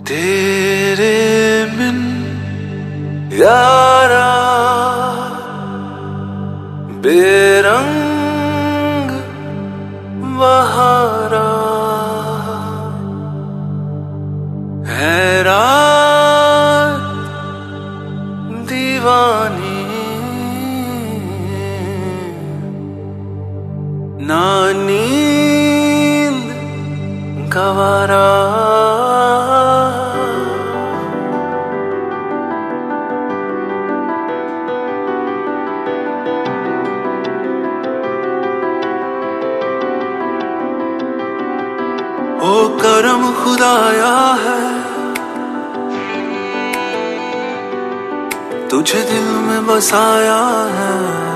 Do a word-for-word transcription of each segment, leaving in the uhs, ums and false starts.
तेरे बिन यारा बेरंग बहारा है रात दीवानी ना नींद गवारा। ओ करम खुदाया है तुझे दिल में बसाया है,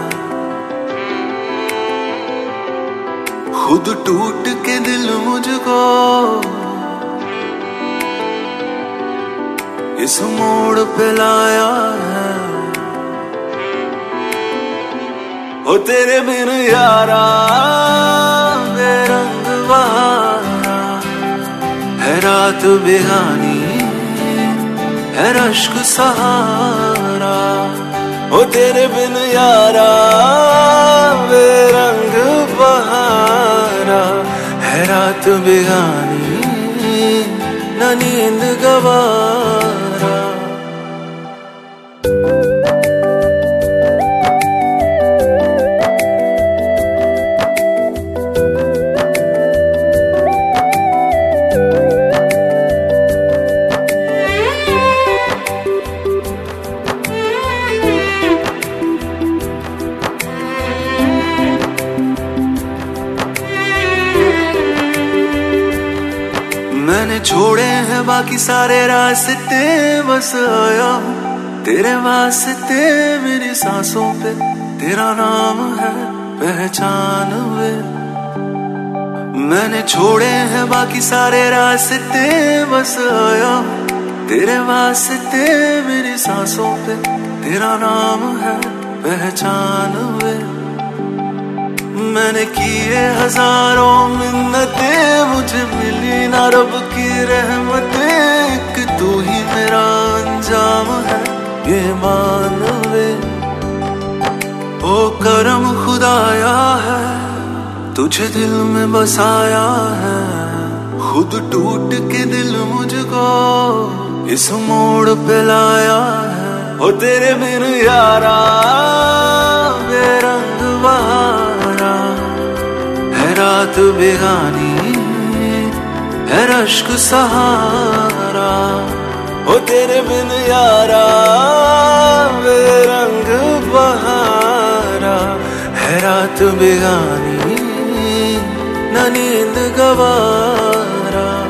खुद टूट के दिल मुझको इस मोड़ पे लाया है। ओ तेरे बिन यारा बेरंग बहारा है रात बेगानी है रश्क सहारा। ओ तेरे बिन यारा बेरंग बहारा है रात बेगानी न नींद गवारा। मैंने छोड़े हैं बाकी सारे रास्ते, बस आया हूँ तेरे वास्ते। मेरी सांसों पे तेरा नाम है पहचान वे। मैंने छोड़े हैं बाकी सारे रास्ते, बस आया हूँ तेरे वास्ते। मेरी सांसों पे तेरा नाम है पहचान वे। मैंने किए हजारों मिन्नतें मुझे मिली ना रब की रहमतें, एक तू ही मेरा अंजाम है ये मान ले। ओ करम खुदाया है तुझे दिल में बसाया है, खुद टूट के दिल मुझको इस मोड़ पे लाया है। ओ तेरे बिन यारा बेरंग बहारा है रात बेगानी है रश्क सहारा। ओ तेरे बिन यारा बेरंग बहारा है रात बेगानी न नींद गवारा।